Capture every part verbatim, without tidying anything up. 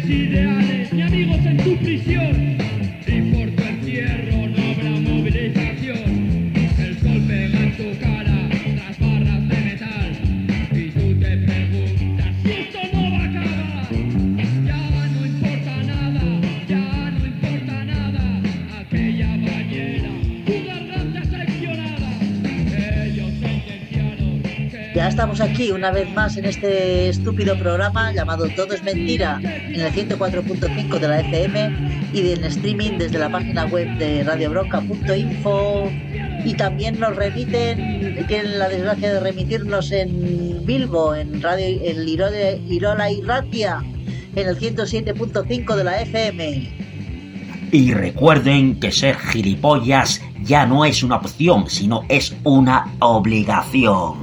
ideales, ni amigos en tu prisión. Y por tu entierro no habrá movilización. El sol pega en tu cara tras barras de metal. Y tú te preguntas si esto no va a acabar. Ya no importa nada, ya no importa nada. Aquella bañera, tu garganta seccionada. Ellos sentenciaron que... Ya estamos aquí una vez más en este estúpido programa llamado Todo es Mentira, en el ciento cuatro punto cinco de la F M y en streaming desde la página web de radio bronca punto info, y también nos remiten, tienen la desgracia de remitirnos en Bilbo, en radio en Irola, Irola y Ratia, en el ciento siete punto cinco de la F M. Y recuerden que ser gilipollas ya no es una opción, sino es una obligación.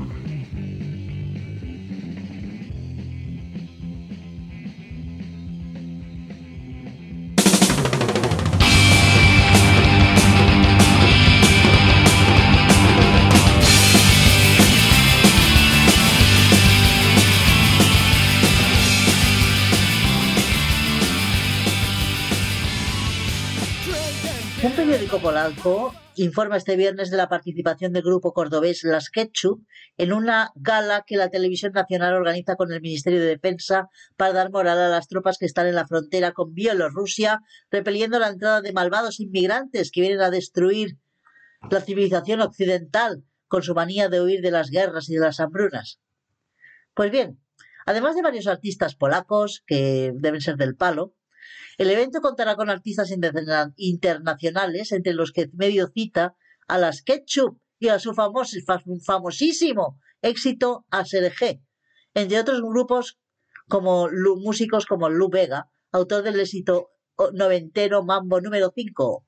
Un periódico polaco informa este viernes de la participación del grupo cordobés Las Ketchup en una gala que la televisión nacional organiza con el Ministerio de Defensa para dar moral a las tropas que están en la frontera con Bielorrusia, repeliendo la entrada de malvados inmigrantes que vienen a destruir la civilización occidental con su manía de huir de las guerras y de las hambrunas. Pues bien, además de varios artistas polacos que deben ser del palo, el evento contará con artistas interna- internacionales, entre los que medio cita a Las Ketchup y a su famoso, famosísimo éxito A S R G, entre otros grupos como Lu, músicos como Lou Bega, autor del éxito noventero Mambo número cinco.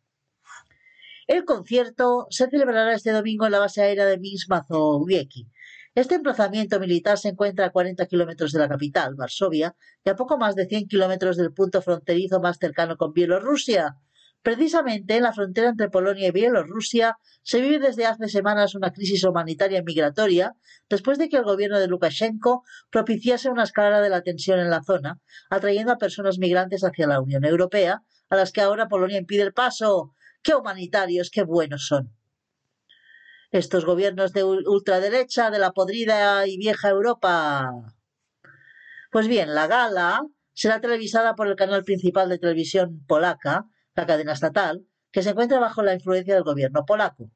El concierto se celebrará este domingo en la base aérea de Minsk Mazowiecki. Este emplazamiento militar se encuentra a cuarenta kilómetros de la capital, Varsovia, y a poco más de cien kilómetros del punto fronterizo más cercano con Bielorrusia. Precisamente en la frontera entre Polonia y Bielorrusia se vive desde hace semanas una crisis humanitaria y migratoria, después de que el gobierno de Lukashenko propiciase una escalada de la tensión en la zona, atrayendo a personas migrantes hacia la Unión Europea, a las que ahora Polonia impide el paso. ¡Qué humanitarios, qué buenos son! Estos gobiernos de ultraderecha de la podrida y vieja Europa. Pues bien, la gala será televisada por el canal principal de televisión polaca, la cadena estatal, que se encuentra bajo la influencia del gobierno polaco.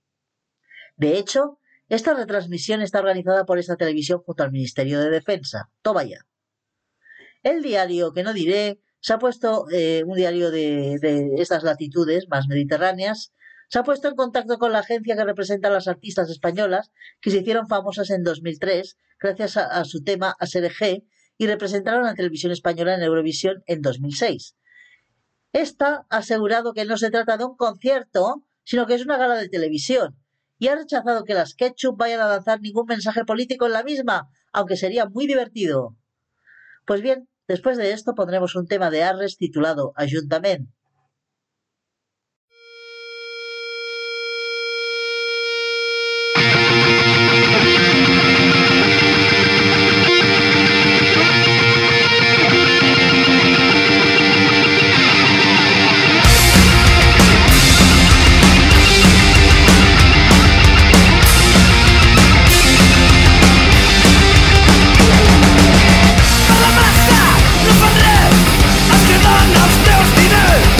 De hecho, esta retransmisión está organizada por esta televisión junto al Ministerio de Defensa. Toma ya. El diario, que no diré, se ha puesto, eh, un diario de, de estas latitudes más mediterráneas, se ha puesto en contacto con la agencia que representa a las artistas españolas que se hicieron famosas en dos mil tres gracias a, a su tema A S R G y representaron a la televisión española en Eurovisión en dos mil seis. Esta ha asegurado que no se trata de un concierto, sino que es una gala de televisión, y ha rechazado que las Ketchup vayan a lanzar ningún mensaje político en la misma, aunque sería muy divertido. Pues bien, después de esto pondremos un tema de Arres titulado Ajuntament. A la massa no fa res, es queden els teus diners.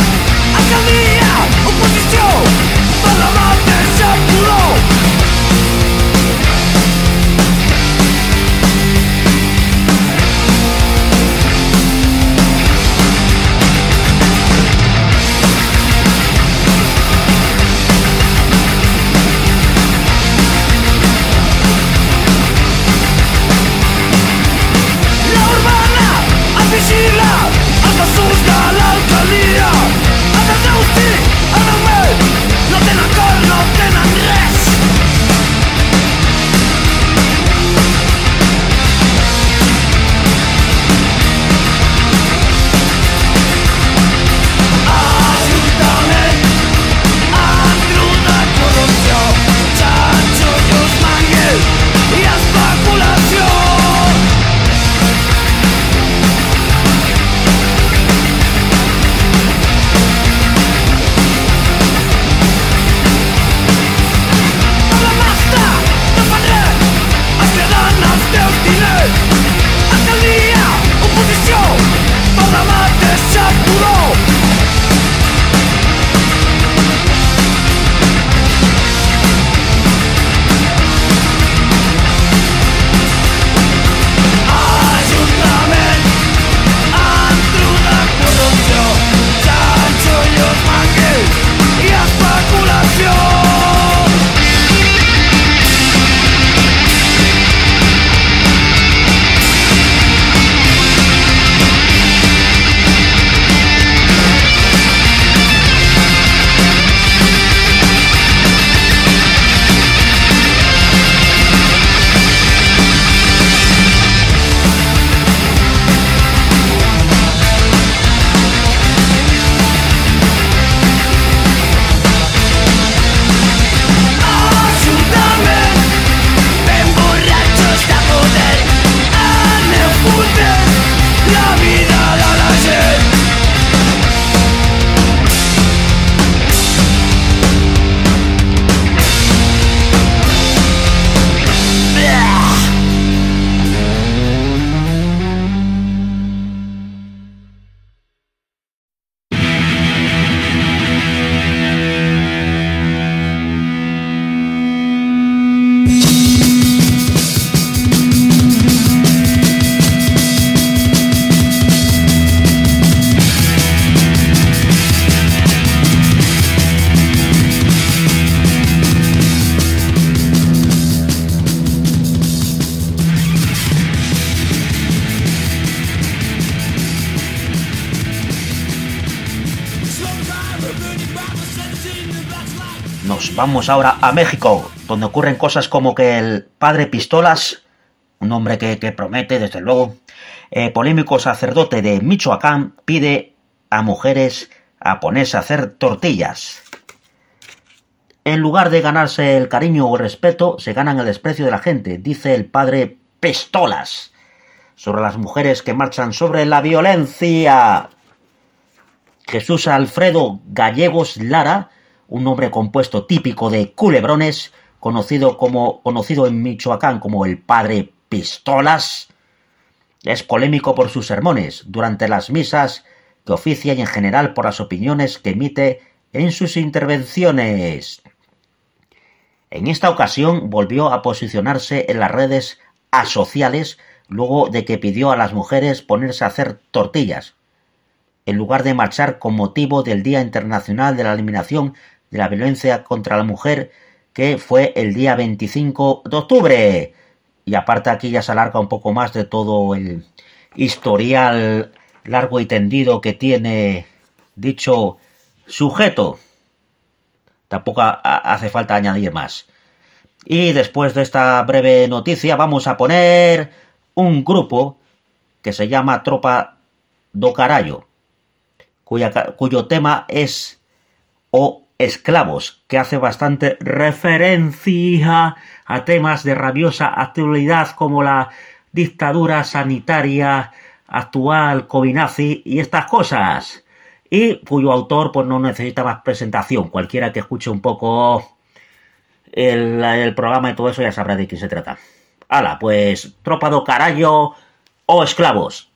Nos vamos ahora a México, donde ocurren cosas como que el padre Pistolas, un hombre que, que promete, desde luego, eh, polémico sacerdote de Michoacán, pide a mujeres a ponerse a hacer tortillas. En lugar de ganarse el cariño o el respeto, se ganan el desprecio de la gente, dice el padre Pistolas, sobre las mujeres que marchan sobre la violencia. Jesús Alfredo Gallegos Lara, un nombre compuesto típico de Culebrones, conocido, como, conocido en Michoacán como el padre Pistolas, es polémico por sus sermones durante las misas que oficia y en general por las opiniones que emite en sus intervenciones. En esta ocasión volvió a posicionarse en las redes asociales luego de que pidió a las mujeres ponerse a hacer tortillas, en lugar de marchar con motivo del Día Internacional de la Eliminación de la Violencia contra la Mujer, que fue el día veinticinco de octubre. Y aparte aquí ya se alarga un poco más de todo el historial largo y tendido que tiene dicho sujeto. Tampoco hace falta añadir más. Y después de esta breve noticia vamos a poner un grupo que se llama Tropa do Carallo, cuya, cuyo tema es O Esclavos, que hace bastante referencia a temas de rabiosa actualidad como la dictadura sanitaria actual, COVID-nazi y estas cosas, y cuyo autor pues no necesita más presentación. Cualquiera que escuche un poco el, el programa y todo eso ya sabrá de quién se trata. Hala, pues Tropa do Carallo o Esclavos.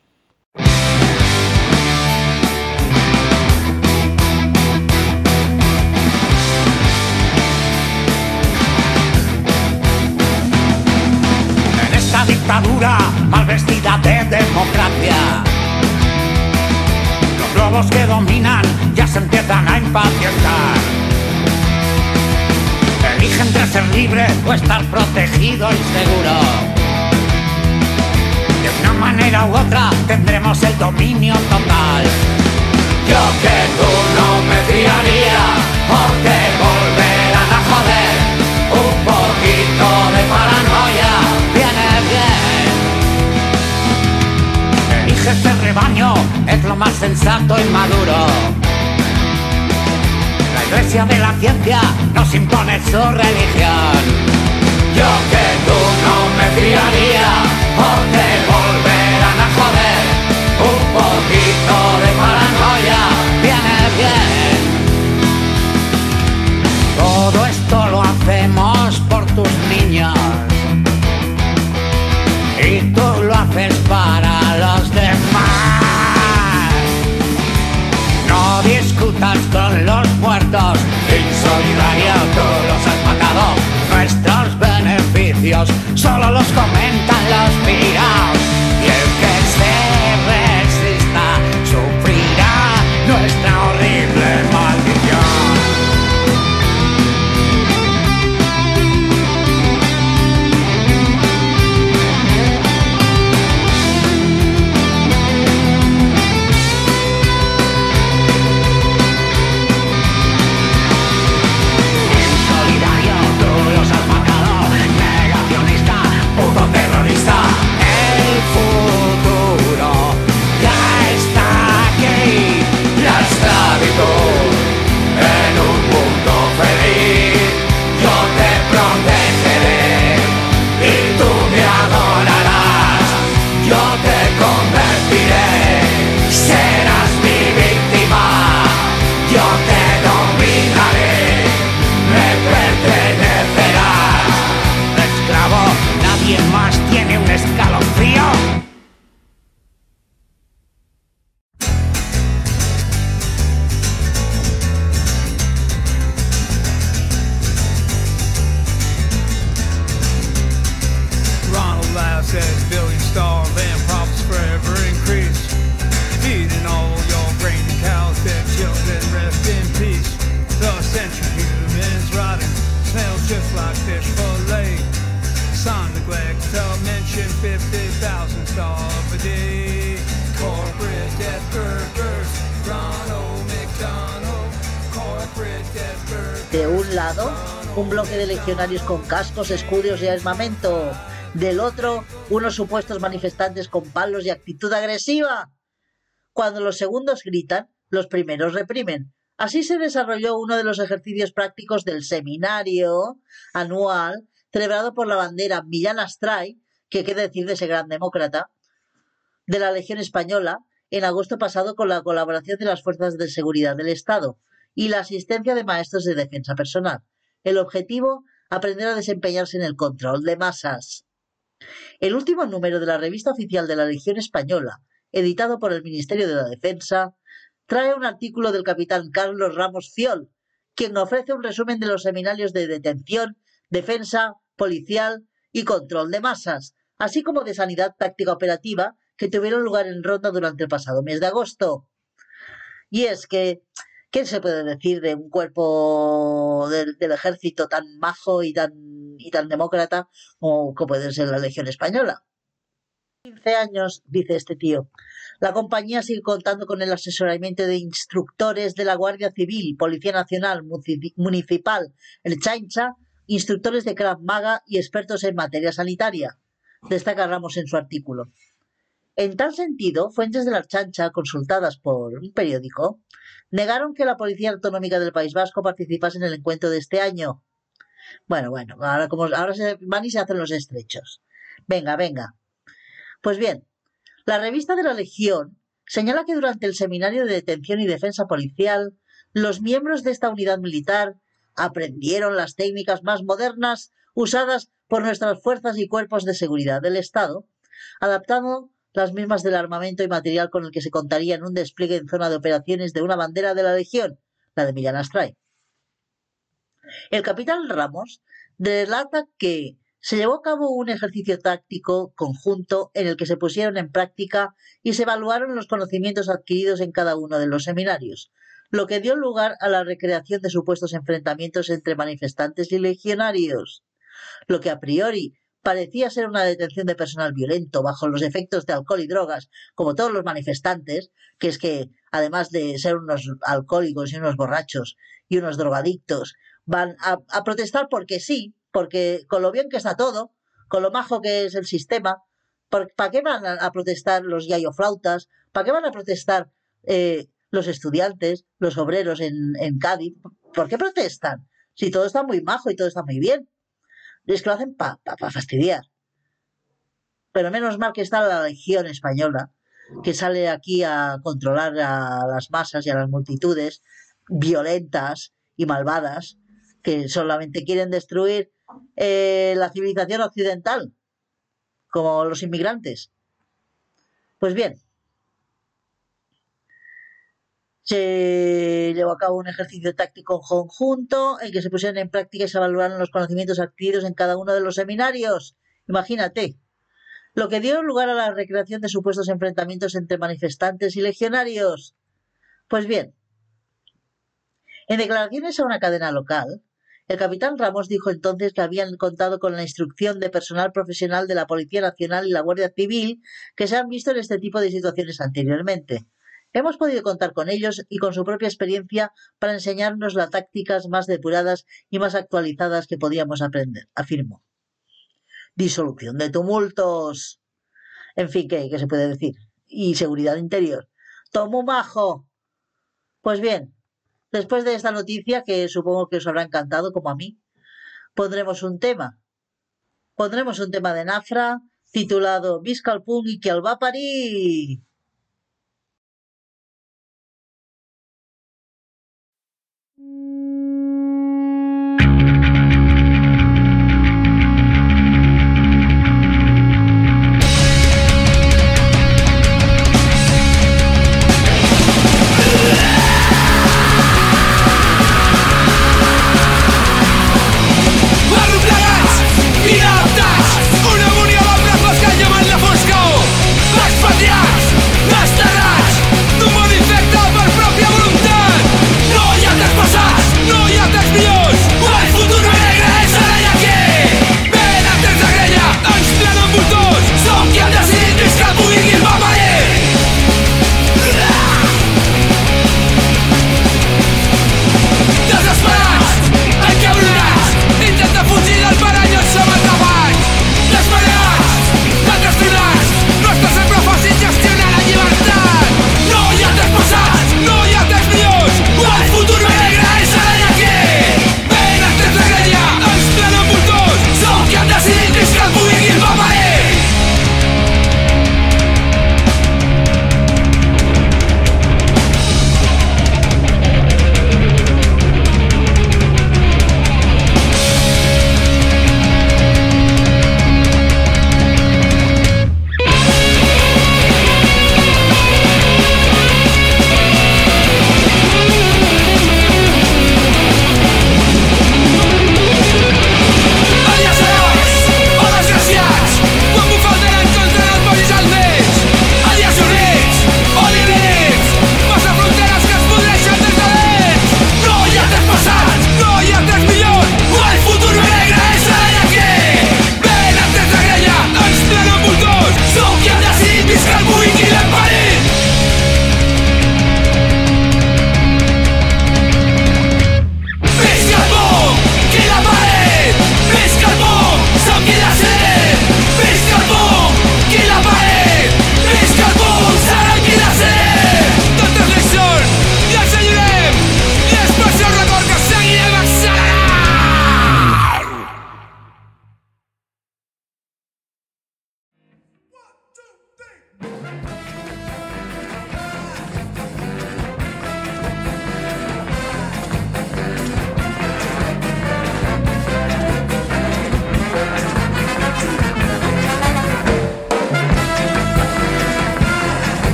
En esta dictadura mal vestida de democracia, los lobos que dominan ya se empiezan a impacientar. Elige entre ser libre o estar protegido y seguro. De una manera u otra tendremos el dominio total. Yo que tú no me fiaría, porque volverán a joder. Un poquito de paranoia viene bien. Elige este rebaño, es lo más sensato y maduro. La iglesia de la ciencia nos impone su religión. Yo que tú no me fiaría, porque volverán a joder. Un poquito de paranoia viene bien. Todo esto lo hacemos por tus niños, y tú lo haces para los demás. No discutas con los muertos, insolidario, tú los has matado. Nuestros beneficios solo los comentan los pirados. lado, un bloque de legionarios con cascos, escudos y armamento. Del otro, unos supuestos manifestantes con palos y actitud agresiva. Cuando los segundos gritan, los primeros reprimen. Así se desarrolló uno de los ejercicios prácticos del seminario anual celebrado por la bandera Millán Astray, que qué decir de ese gran demócrata, de la Legión Española, en agosto pasado, con la colaboración de las fuerzas de seguridad del Estado y la asistencia de maestros de defensa personal. El objetivo, aprender a desempeñarse en el control de masas. El último número de la revista oficial de la Legión Española, editado por el Ministerio de la Defensa, trae un artículo del capitán Carlos Ramos Fiol, quien ofrece un resumen de los seminarios de detención, defensa, policial y control de masas, así como de sanidad táctica operativa, que tuvieron lugar en Ronda durante el pasado mes de agosto. Y es que, ¿qué se puede decir de un cuerpo del, del ejército tan majo y tan, y tan demócrata como, como puede ser la Legión Española? quince años, dice este tío. La compañía sigue contando con el asesoramiento de instructores de la Guardia Civil, Policía Nacional, Municipal, el Chaincha, instructores de Krav Maga y expertos en materia sanitaria, destaca Ramos en su artículo. En tal sentido, fuentes de la Chancha, consultadas por un periódico, negaron que la Policía Autonómica del País Vasco participase en el encuentro de este año. Bueno, bueno, ahora, como, ahora se van y se hacen los estrechos. Venga, venga. Pues bien, la revista de la Legión señala que durante el seminario de detención y defensa policial, los miembros de esta unidad militar aprendieron las técnicas más modernas usadas por nuestras fuerzas y cuerpos de seguridad del Estado, adaptando las mismas del armamento y material con el que se contaría en un despliegue en zona de operaciones de una bandera de la Legión, la de Millán Astray. El capitán Ramos relata que se llevó a cabo un ejercicio táctico conjunto en el que se pusieron en práctica y se evaluaron los conocimientos adquiridos en cada uno de los seminarios, lo que dio lugar a la recreación de supuestos enfrentamientos entre manifestantes y legionarios, lo que a priori parecía ser una detención de personal violento bajo los efectos de alcohol y drogas, como todos los manifestantes, que es que, además de ser unos alcohólicos y unos borrachos y unos drogadictos, van a, a protestar porque sí, porque con lo bien que está todo, con lo majo que es el sistema, ¿para qué van a, a protestar los yayoflautas? ¿Para qué van a protestar eh, los estudiantes, los obreros en, en Cádiz? ¿Por qué protestan? Si todo está muy majo y todo está muy bien. Es que lo hacen para pa, pa fastidiar. Pero menos mal que está la Legión Española, que sale aquí a controlar a las masas y a las multitudes violentas y malvadas, que solamente quieren destruir eh, la civilización occidental, como los inmigrantes. Pues bien, se llevó a cabo un ejercicio táctico conjunto en que se pusieron en práctica y se evaluaron los conocimientos adquiridos en cada uno de los seminarios. Imagínate, lo que dio lugar a la recreación de supuestos enfrentamientos entre manifestantes y legionarios. Pues bien, en declaraciones a una cadena local, el capitán Ramos dijo entonces que habían contado con la instrucción de personal profesional de la Policía Nacional y la Guardia Civil que se han visto en este tipo de situaciones anteriormente. Hemos podido contar con ellos y con su propia experiencia para enseñarnos las tácticas más depuradas y más actualizadas que podíamos aprender, afirmó. Disolución de tumultos. En fin, ¿qué, qué se puede decir? Y seguridad interior. ¡Tomo majo! Pues bien, después de esta noticia, que supongo que os habrá encantado como a mí, pondremos un tema. Pondremos un tema de Nafra titulado Visca el punt i qui el va parir. No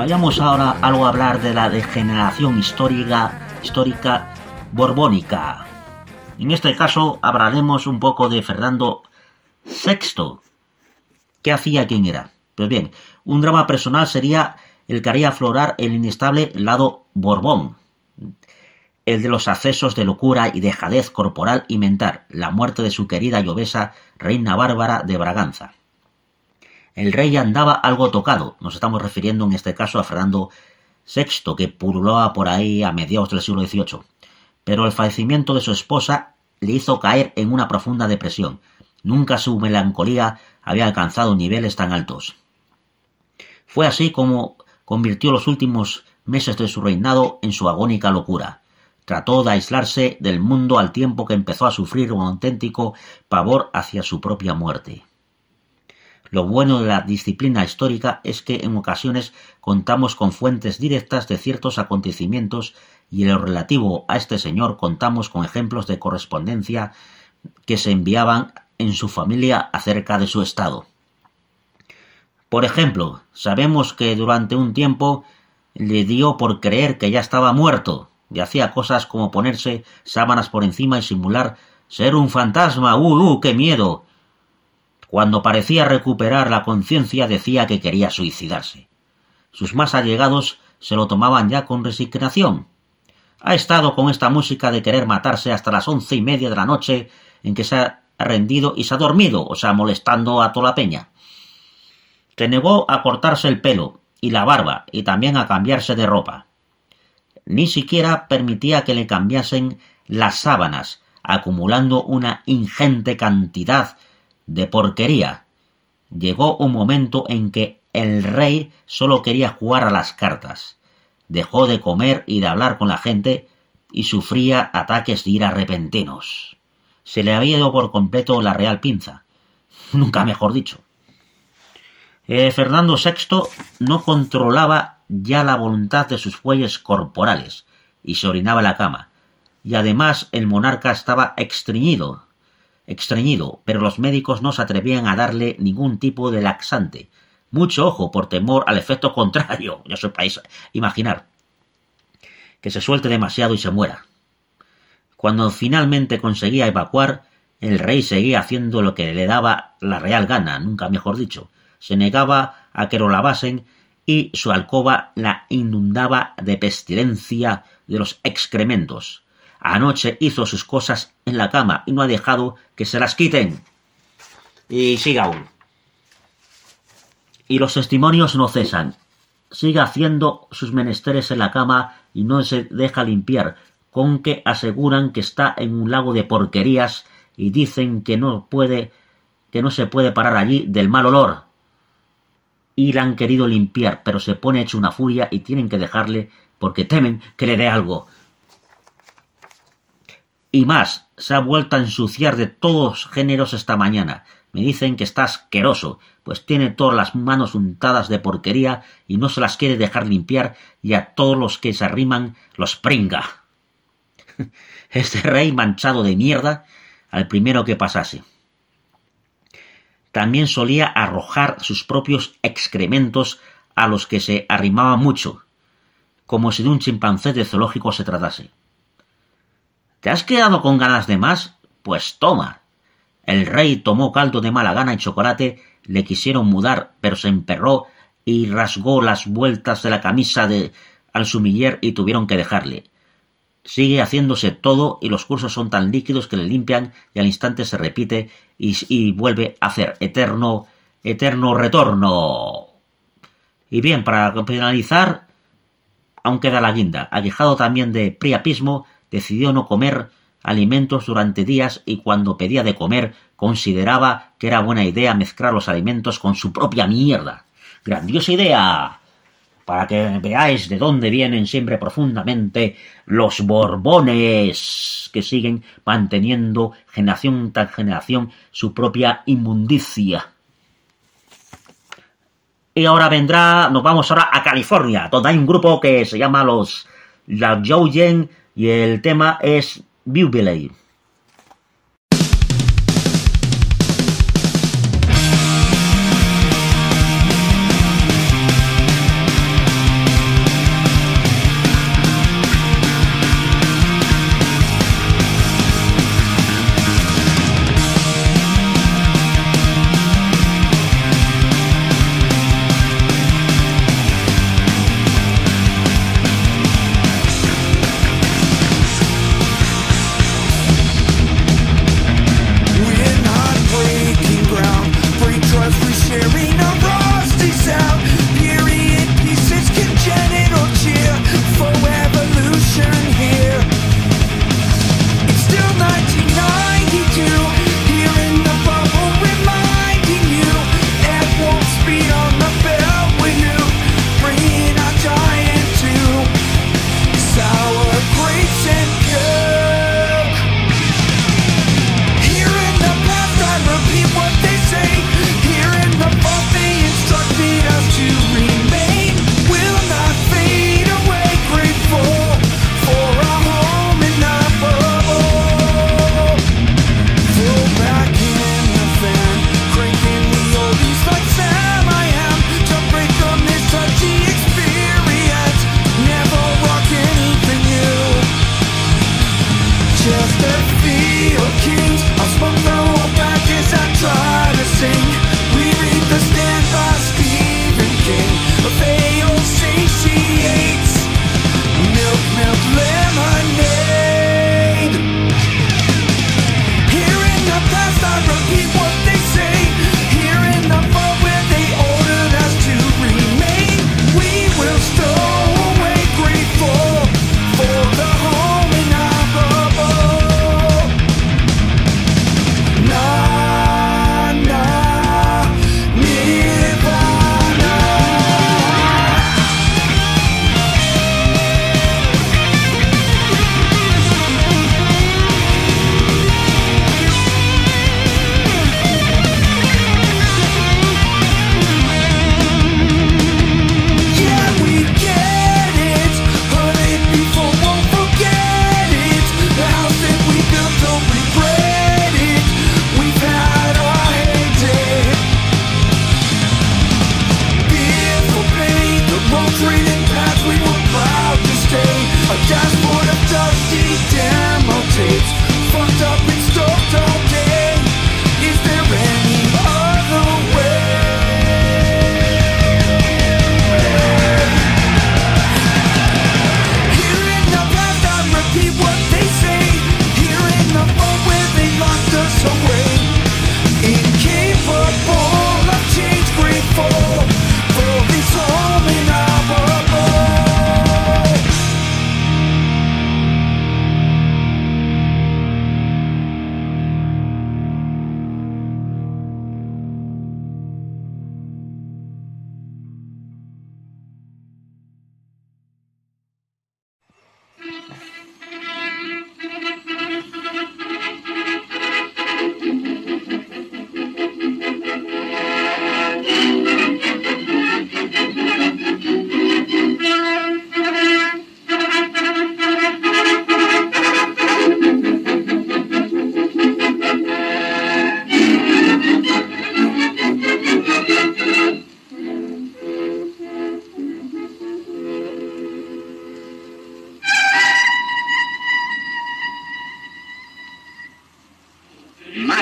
Vayamos ahora algo a hablar de la degeneración histórica, histórica borbónica. En este caso hablaremos un poco de Fernando sexto. ¿Qué hacía? ¿Quién era? Pues bien, un drama personal sería el que haría aflorar el inestable lado Borbón, el de los accesos de locura y dejadez corporal y mental, la muerte de su querida y obesa reina Bárbara de Braganza. El rey andaba algo tocado, nos estamos refiriendo en este caso a Fernando sexto, que pululaba por ahí a mediados del siglo dieciocho, pero el fallecimiento de su esposa le hizo caer en una profunda depresión. Nunca su melancolía había alcanzado niveles tan altos. Fue así como convirtió los últimos meses de su reinado en su agónica locura. Trató de aislarse del mundo al tiempo que empezó a sufrir un auténtico pavor hacia su propia muerte. Lo bueno de la disciplina histórica es que en ocasiones contamos con fuentes directas de ciertos acontecimientos y en lo relativo a este señor contamos con ejemplos de correspondencia que se enviaban en su familia acerca de su estado. Por ejemplo, sabemos que durante un tiempo le dio por creer que ya estaba muerto y hacía cosas como ponerse sábanas por encima y simular ser un fantasma. ¡Uh, uh, qué miedo! Cuando parecía recuperar la conciencia decía que quería suicidarse. Sus más allegados se lo tomaban ya con resignación. Ha estado con esta música de querer matarse hasta las once y media de la noche en que se ha rendido y se ha dormido, o sea, molestando a toda la peña. Se negó a cortarse el pelo y la barba y también a cambiarse de ropa. Ni siquiera permitía que le cambiasen las sábanas, acumulando una ingente cantidad de porquería. Llegó un momento en que el rey solo quería jugar a las cartas. Dejó de comer y de hablar con la gente y sufría ataques de ira repentinos. Se le había ido por completo la real pinza. Nunca mejor dicho. Eh, Fernando sexto no controlaba ya la voluntad de sus fuelles corporales y se orinaba en la cama. Y además el monarca estaba extrañido, extrañido, pero los médicos no se atrevían a darle ningún tipo de laxante. Mucho ojo por temor al efecto contrario, ya os podéis imaginar, que se suelte demasiado y se muera. Cuando finalmente conseguía evacuar, el rey seguía haciendo lo que le daba la real gana, nunca mejor dicho. Se negaba a que lo lavasen y su alcoba la inundaba de pestilencia de los excrementos. Anoche hizo sus cosas en la cama y no ha dejado que se las quiten. Y sigue aún. Y los testimonios no cesan. Sigue haciendo sus menesteres en la cama y no se deja limpiar, con que aseguran que está en un lago de porquerías y dicen que no puede, que no se puede parar allí del mal olor. Y la han querido limpiar, pero se pone hecho una furia y tienen que dejarle porque temen que le dé algo. Y más, se ha vuelto a ensuciar de todos géneros esta mañana. Me dicen que está asqueroso, pues tiene todas las manos untadas de porquería y no se las quiere dejar limpiar y a todos los que se arriman los pringa. Este rey manchado de mierda al primero que pasase. También solía arrojar sus propios excrementos a los que se arrimaba mucho, como si de un chimpancé de zoológico se tratase. ¿Te has quedado con ganas de más? Pues toma. El rey tomó caldo de mala gana y chocolate, le quisieron mudar, pero se emperró y rasgó las vueltas de la camisa de al sumiller y tuvieron que dejarle. Sigue haciéndose todo y los cursos son tan líquidos que le limpian y al instante se repite y, y vuelve a hacer eterno, eterno retorno. Y bien, para finalizar, aún queda la guinda. Aquejado también de priapismo, decidió no comer alimentos durante días y cuando pedía de comer consideraba que era buena idea mezclar los alimentos con su propia mierda. ¡Grandiosa idea! Para que veáis de dónde vienen siempre profundamente los Borbones, que siguen manteniendo generación tras generación su propia inmundicia. Y ahora vendrá, nos vamos ahora a California, donde hay un grupo que se llama los La Joyen y el tema es Bubiley.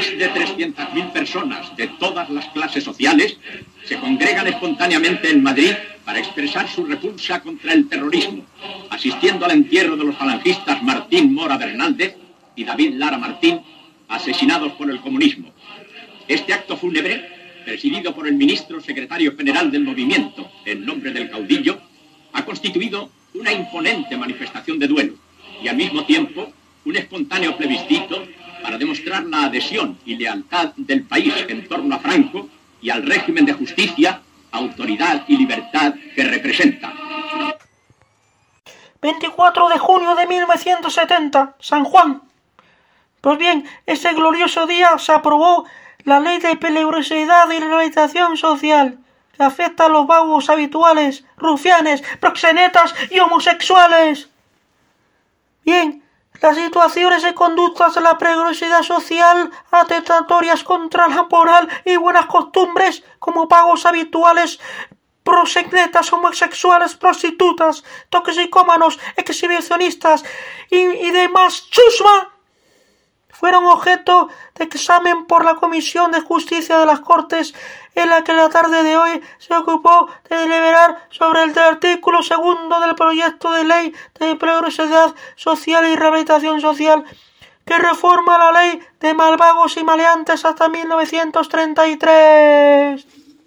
Más de trescientas mil personas de todas las clases sociales se congregan espontáneamente en Madrid para expresar su repulsa contra el terrorismo, asistiendo al entierro de los falangistas Martín Mora Bernaldez y David Lara Martín, asesinados por el comunismo. Este acto fúnebre, presidido por el ministro secretario general del movimiento, en nombre del caudillo, ha constituido una imponente manifestación de duelo y al mismo tiempo un espontáneo plebiscito para demostrar la adhesión y lealtad del país en torno a Franco y al régimen de justicia, autoridad y libertad que representa. veinticuatro de junio de mil novecientos setenta, San Juan. Pues bien, ese glorioso día se aprobó la Ley de Peligrosidad y Rehabilitación Social, que afecta a los vagos habituales, rufianes, proxenetas y homosexuales. Bien, las situaciones y conductas de la peligrosidad social atentatorias contra la moral y buenas costumbres, como vagos habituales, proxenetas, homosexuales, prostitutas, toxicómanos, exhibicionistas y, y demás chusma, fueron objeto de examen por la Comisión de Justicia de las Cortes, en la que la tarde de hoy se ocupó de deliberar sobre el artículo segundo del proyecto de ley de peligrosidad social y rehabilitación social, que reforma la ley de malvagos y maleantes hasta mil novecientos treinta y tres.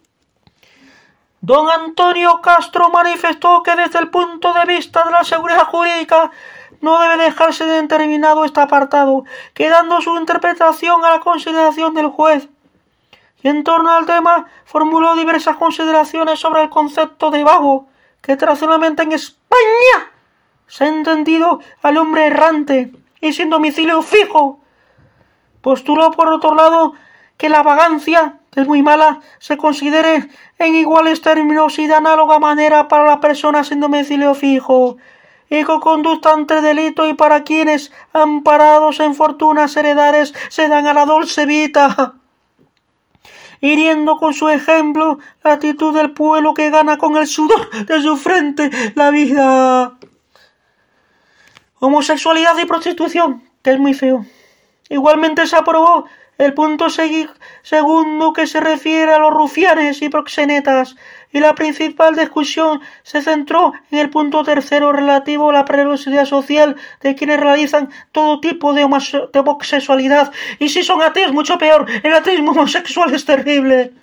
Don Antonio Castro manifestó que desde el punto de vista de la seguridad jurídica no debe dejarse de determinado este apartado, quedando su interpretación a la consideración del juez. Y en torno al tema formuló diversas consideraciones sobre el concepto de vago, que tradicionalmente en España se ha entendido al hombre errante y sin domicilio fijo. Postuló por otro lado que la vagancia, que es muy mala, se considere en iguales términos y de análoga manera para las personas sin domicilio fijo, y con conducta ante delito y para quienes, amparados en fortunas heredares, se dan a la dolce vita, hiriendo con su ejemplo la actitud del pueblo que gana con el sudor de su frente la vida. Homosexualidad y prostitución, que es muy feo. Igualmente se aprobó el punto segundo, que se refiere a los rufianes y proxenetas, y la principal discusión se centró en el punto tercero relativo a la peligrosidad social de quienes realizan todo tipo de, de homosexualidad, y si son ateos mucho peor. El ateísmo homosexual es terrible.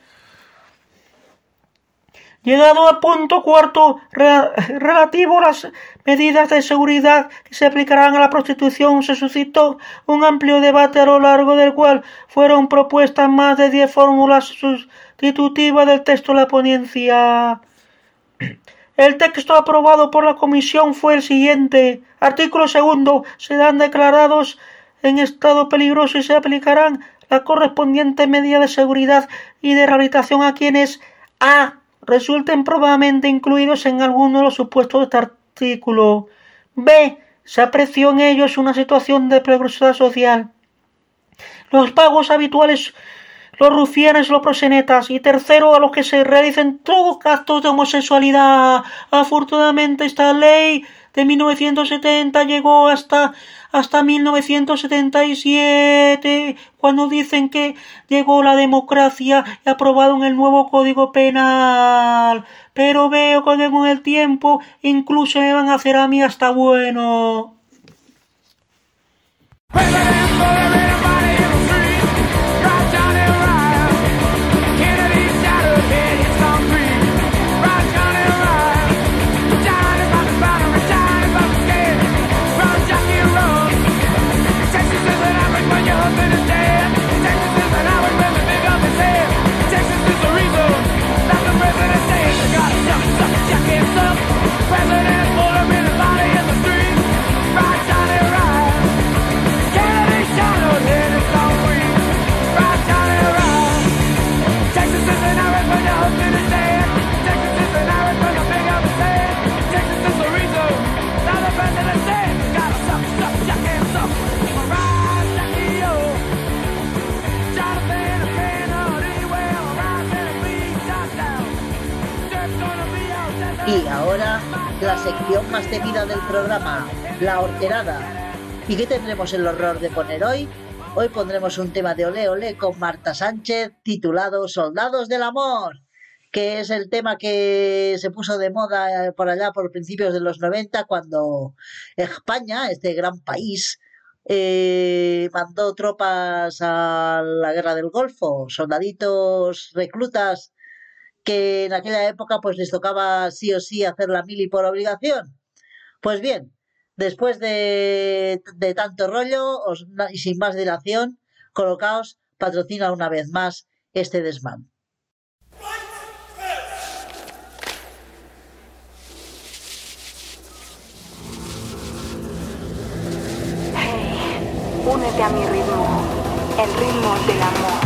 Llegado al punto cuarto, re relativo a las medidas de seguridad que se aplicarán a la prostitución, se suscitó un amplio debate a lo largo del cual fueron propuestas más de diez fórmulas sustitutivas del texto de la ponencia. El texto aprobado por la comisión fue el siguiente. Artículo segundo. Se dan declarados en estado peligroso y se aplicarán las correspondientes medidas de seguridad y de rehabilitación a quienes a resulten probablemente incluidos en alguno de los supuestos de este artículo. B. Se apreció en ellos una situación de peligrosidad social. Los pagos habituales, los rufianes, los proxenetas. Y tercero, a los que se realicen todos actos de homosexualidad. Afortunadamente esta ley de mil novecientos setenta llegó hasta hasta mil novecientos setenta y siete, cuando dicen que llegó la democracia y aprobaron el nuevo Código Penal. Pero veo que con el tiempo incluso me van a hacer a mí hasta bueno. Y ahora, la sección más temida del programa, la horterada. ¿Y qué tendremos el horror de poner hoy? Hoy pondremos un tema de Olé Olé con Marta Sánchez titulado Soldados del Amor, que es el tema que se puso de moda por allá por principios de los noventa, cuando España, este gran país, eh, mandó tropas a la guerra del Golfo, soldaditos reclutas que en aquella época pues les tocaba sí o sí hacer la mili por obligación. Pues bien, después de, de tanto rollo os, y sin más dilación, Colocaos patrocina una vez más este desmán. Hey, únete a mi ritmo, el ritmo del amor.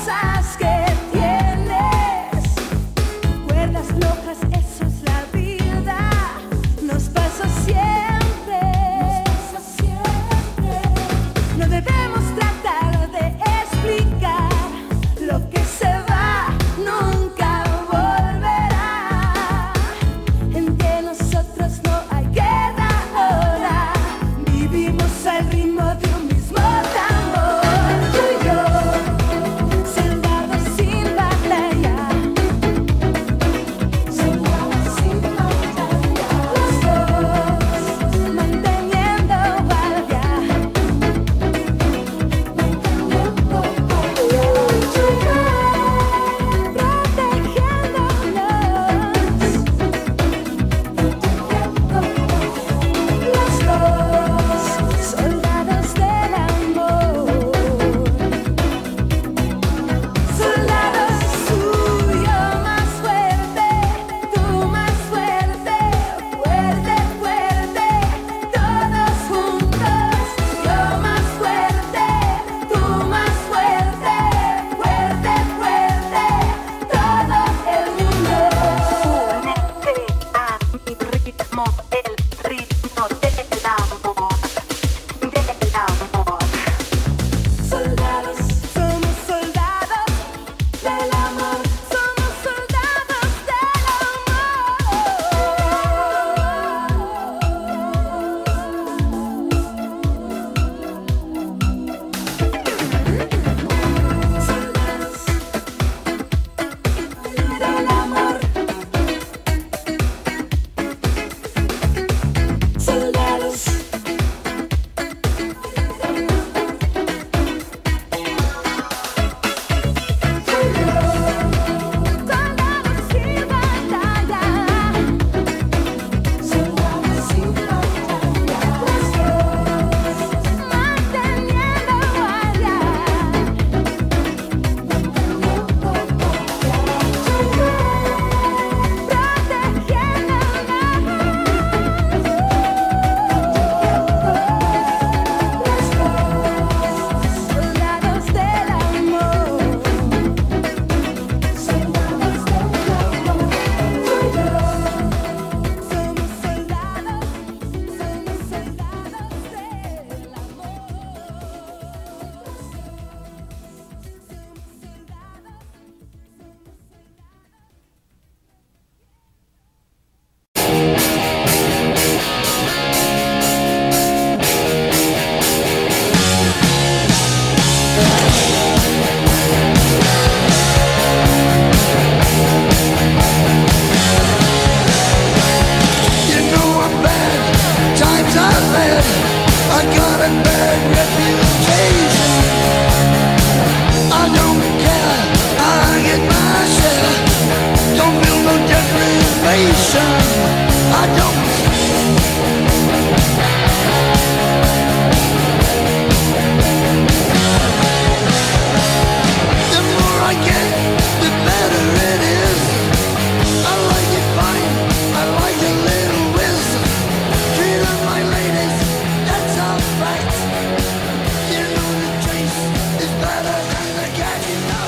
Eso es la vida. reason I don't. The more I get, the better it is. I like it fine, I like a little whiz. Treat her my ladies, that's a fact. You know the taste is better than the cat, you know.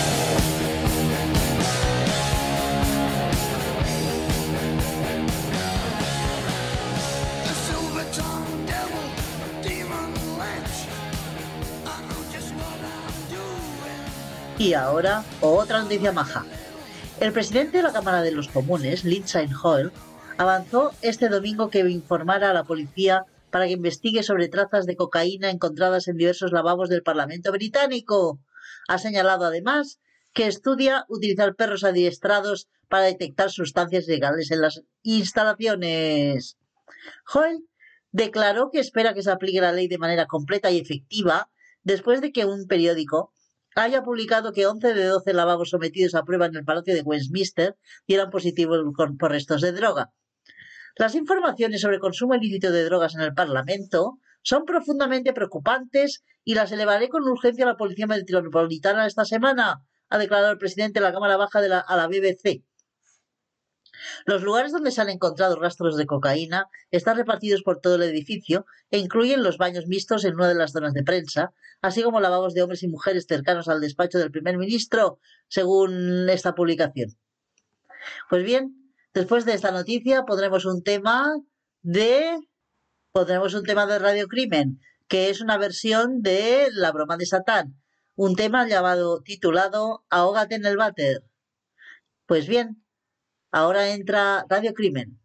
The silver-tongued devil, demon lich. I know just what I'm doing. Y ahora, otra noticia maja. El presidente de la Cámara de los Comunes, Lindsay Hoyle, avanzó este domingo que informara a la policía para que investigue sobre trazas de cocaína encontradas en diversos lavabos del Parlamento británico. Ha señalado además que estudia utilizar perros adiestrados para detectar sustancias ilegales en las instalaciones. Hoyle declaró que espera que se aplique la ley de manera completa y efectiva después de que un periódico haya publicado que once de doce lavabos sometidos a prueba en el Palacio de Westminster dieran positivo por restos de droga. Las informaciones sobre consumo ilícito de drogas en el Parlamento son profundamente preocupantes y las elevaré con urgencia a la Policía Metropolitana esta semana, ha declarado el presidente de la Cámara Baja de la, a la B B C. Los lugares donde se han encontrado rastros de cocaína están repartidos por todo el edificio e incluyen los baños mixtos en una de las zonas de prensa, así como lavabos de hombres y mujeres cercanos al despacho del primer ministro, según esta publicación. Pues bien, después de esta noticia pondremos un tema de pondremos un tema de Radio Crimen, que es una versión de La broma de Satán, un tema llamado titulado Ahógate en el váter. Pues bien, ahora entra Radio Crimen.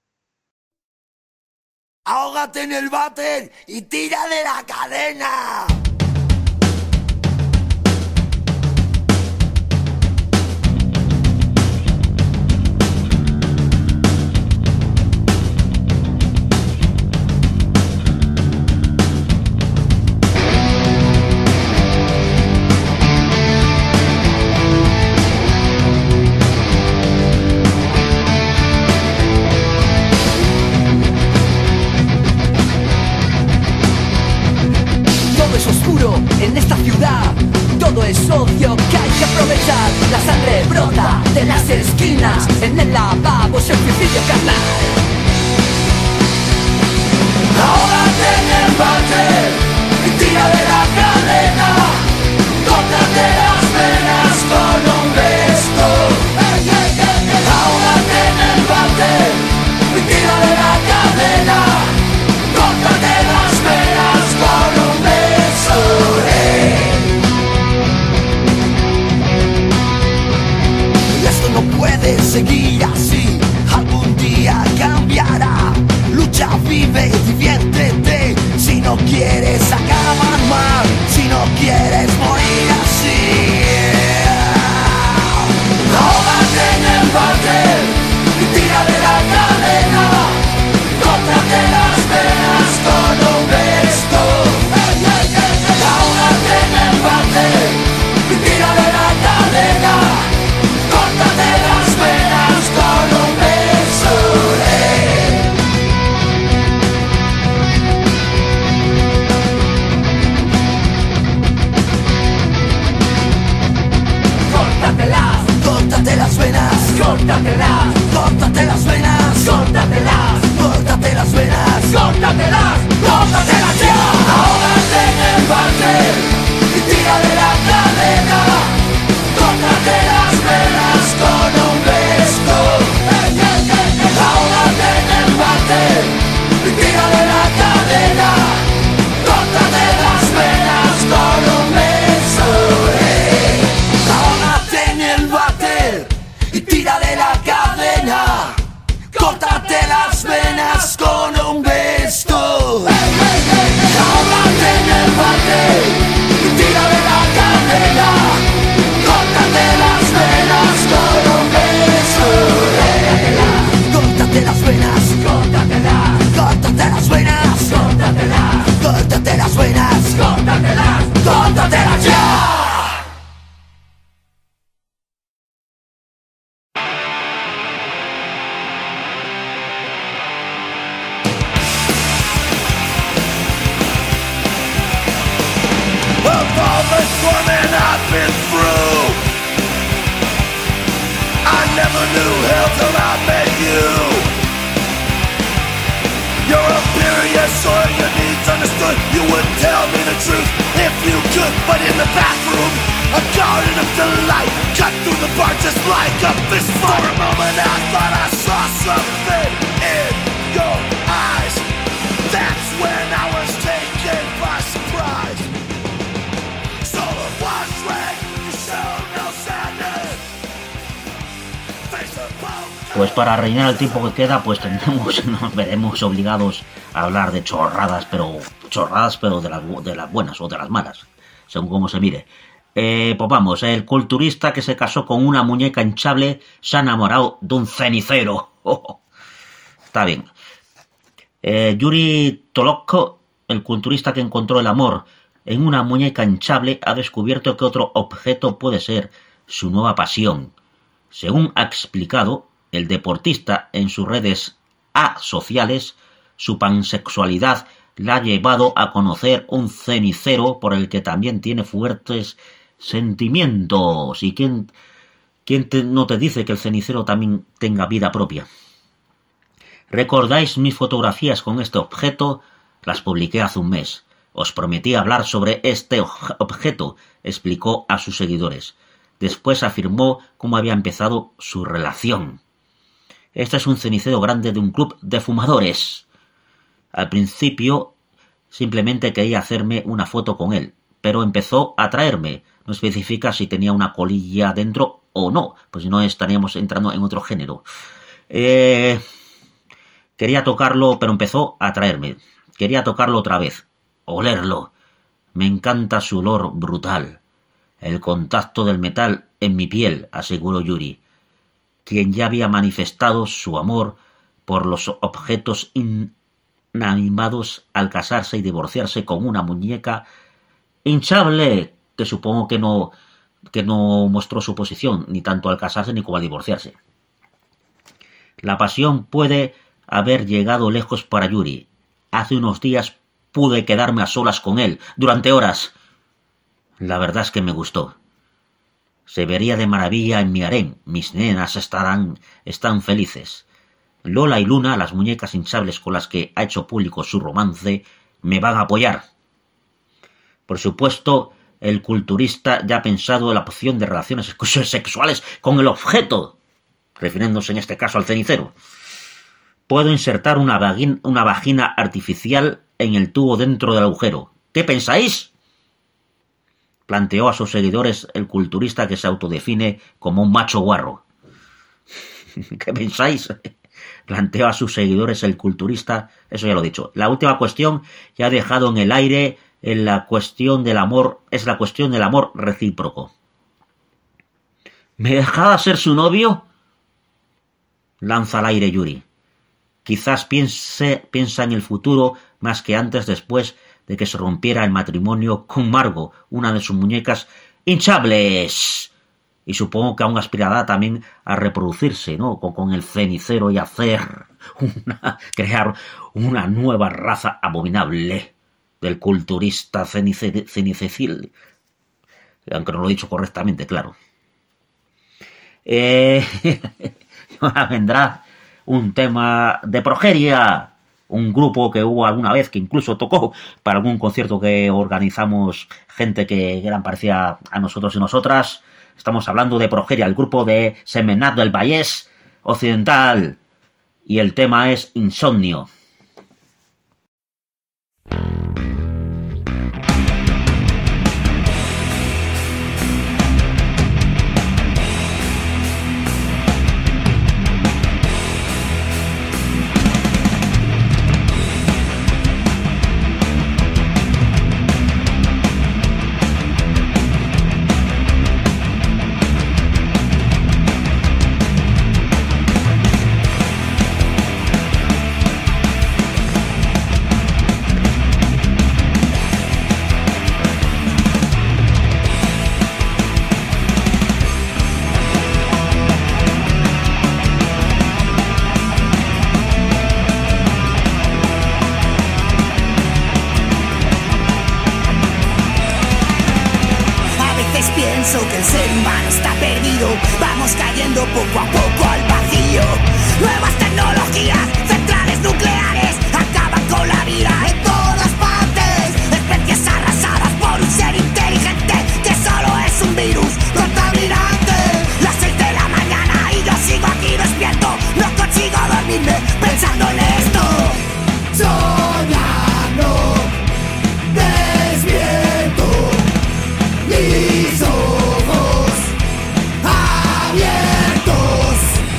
Ahógate en el váter y tira de la cadena. En esta ciudad todo es ocio que hay que aprovechar. La sangre brota de las esquinas, en el lavabo es el suicidio carnal. Ahógate en el váter y tira de la cadena. Córtate las venas con un beso. Ahógate en el váter y tira de la cadena. Córtate las venas con un beso. Esto no puede seguir así, algún día cambiará. Lucha, vive, diviértete. Si no quieres acabar mal, si no quieres morir así. Ahógate en el váter y tira de la cadena. Córtate las venas con un beso. Ahógate en el váter y tira de la cadena. Córtate las venas con un beso. Córtatelas, córtate las venas, córtatelas, córtate las venas, córtatelas, córtate las venas, córtatelas, córtatelas ya. Ahógate en el váter y tira de la cadena. Córtate las venas con un beso. Ahógate en el váter y tira de la cadena. Córtate las venas con un beso. Ahógate en el váter y tira de la cadena. Córtate las venas con un beso. Ahógate en el váter y tira de la cadena. Córtate las venas con un beso. Córtate las venas, córtatelas, córtate las venas, córtatelas, córtate las venas, córtatelas, córtatelas ya. a new hell till I met you. You're a period, so your needs understood. You would tell me the truth if you could. But in the bathroom, a garden of delight cut through the bar just like a fist fight. For a moment I thought I saw something in your eyes. That's when I was taken by surprise. So the wash rag, you show no sadness. Face the poker. Pues para rellenar el tiempo que queda, pues tendremos, nos veremos obligados a hablar de chorradas, pero chorradas, pero de las, de las buenas o de las malas, según cómo se mire. Eh, pues vamos, el culturista que se casó con una muñeca hinchable se ha enamorado de un cenicero. Oh, está bien. Eh, Yuri Tolokko, el culturista que encontró el amor en una muñeca hinchable, ha descubierto que otro objeto puede ser su nueva pasión. Según ha explicado el deportista en sus redes asociales, su pansexualidad la ha llevado a conocer un cenicero por el que también tiene fuertes sentimientos. ¿Y quién, quién te, no te dice que el cenicero también tenga vida propia? ¿Recordáis mis fotografías con este objeto? Las publiqué hace un mes. Os prometí hablar sobre este objeto, explicó a sus seguidores. Después afirmó cómo había empezado su relación. Este es un cenicero grande de un club de fumadores. Al principio simplemente quería hacerme una foto con él, pero empezó a atraerme. No especifica si tenía una colilla dentro o no, pues si no estaríamos entrando en otro género. Eh, quería tocarlo, pero empezó a atraerme. Quería tocarlo otra vez, olerlo. Me encanta su olor brutal. El contacto del metal en mi piel, aseguró Yuri, quien ya había manifestado su amor por los objetos inanimados al casarse y divorciarse con una muñeca hinchable, que supongo que no, que no mostró su posición, ni tanto al casarse ni como al divorciarse. La pasión puede haber llegado lejos para Yuri. Hace unos días pude quedarme a solas con él durante horas. La verdad es que me gustó. Se vería de maravilla en mi harén. Mis nenas estarán, están felices. Lola y Luna, las muñecas hinchables con las que ha hecho público su romance, me van a apoyar. Por supuesto, el culturista ya ha pensado en la opción de relaciones sexuales con el objeto, refiriéndose en este caso al cenicero. Puedo insertar una vagina, una vagina artificial en el tubo dentro del agujero. ¿Qué pensáis?, planteó a sus seguidores el culturista que se autodefine como un macho guarro. ¿Qué pensáis?, planteó a sus seguidores el culturista, eso ya lo he dicho. La última cuestión que ha dejado en el aire en la cuestión del amor es la cuestión del amor recíproco. ¿Me dejaba ser su novio?, lanza al aire Yuri. Quizás piense, piensa en el futuro más que antes, después de que se rompiera el matrimonio con Margot, una de sus muñecas hinchables. Y supongo que aún aspirará también a reproducirse, ¿no?, con, con el cenicero y hacer una, crear una nueva raza abominable del culturista cenice, cenicecil. Aunque no lo he dicho correctamente, claro. Eh, ahora vendrá un tema de progeria, un grupo que hubo alguna vez que incluso tocó para algún concierto que organizamos gente que eran parecida a nosotros y nosotras. Estamos hablando de progeria, el grupo de Semenat del Vallès Occidental, y el tema es Insomnio. El ser humano está perdido, vamos cayendo poco a poco al vacío. Nuevas tecnologías, centrales nucleares, acaban con la vida en todas partes. Especies arrasadas por un ser inteligente que solo es un virus contaminante. Las seis de la mañana y yo sigo aquí despierto, no consigo dormirme pensando en esto. Soñando, despierto, mis ojos abiertos.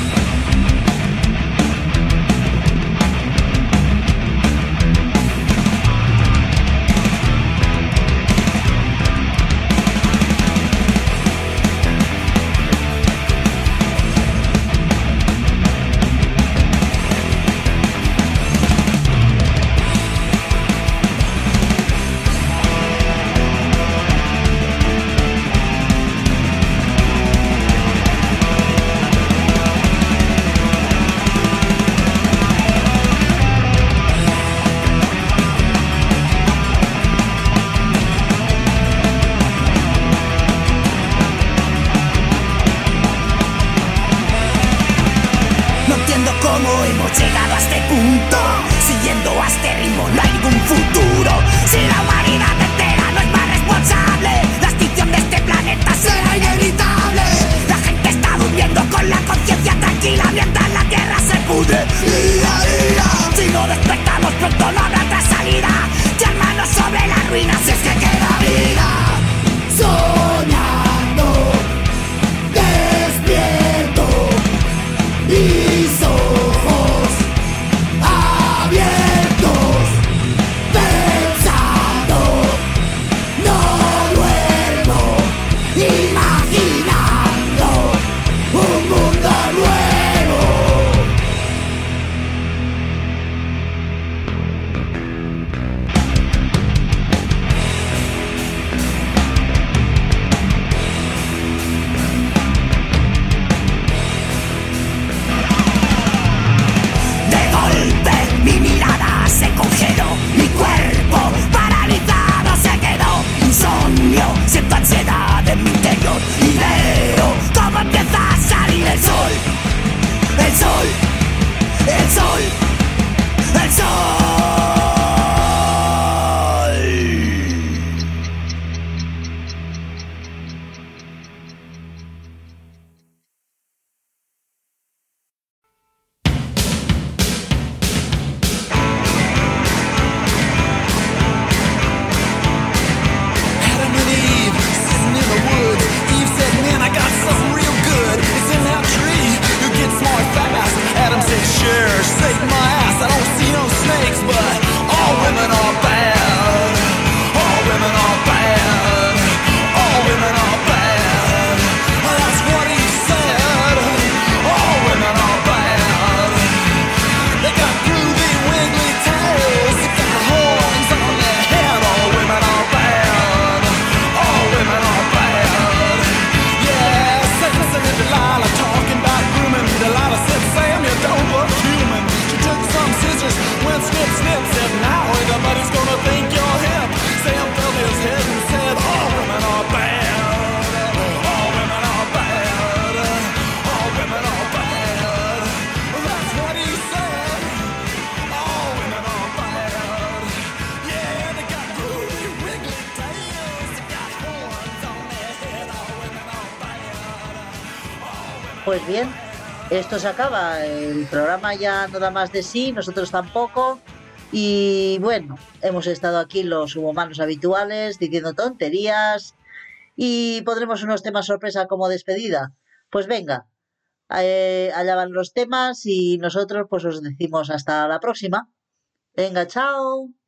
No entiendo cómo hemos llegado a este punto. Siguiendo a este ritmo no hay ningún futuro. Si la humanidad entera no es más responsable, la extinción de este planeta será inevitable. La gente está durmiendo con la conciencia tranquila mientras la tierra se pudre día a día. Si no despertamos pronto no habrá otra salida. Ya manos sobre las ruinas si es que queda vida. Soñando, despierto, mis ojos abiertos, pensando, no duermo, imaginando un mundo nuevo. De golpe mi mirada se congeló, mi cuerpo paralizado se quedó. Insomnio, siento ansiedad en mi interior y veo cómo empieza a salir el sol. El sol, el sol, el sol. Adam and Eve sitting in the woods. Eve said, man, I got something real good. It's in that tree. You get smart fast. Adam said, sure, shake my ass. I don't see no snakes, but all women are bad. All women are bad. All women are bad. That's what he said. All women are bad. They got groovy, wiggly tails. They got horns on their head. All women are bad. All women are bad. Yeah, Samson and Delilah talking about grooming. Delilah said, Sam, you don't look human. She took some scissors, went snip, snip, said, now everybody's gonna think you're hip. Sam felt his head and said, all women are bad. All women are bad. All women are bad. That's what he said. All women are bad. Yeah, they got groovy, wiggly tails. They got horns on their head. All women are bad. Pues bien, esto se acaba. El programa ya no da más de sí, nosotros tampoco. Y bueno, hemos estado aquí los subhumanos habituales diciendo tonterías y pondremos unos temas sorpresa como despedida. Pues venga, eh, allá van los temas y nosotros pues os decimos hasta la próxima. Venga, chao.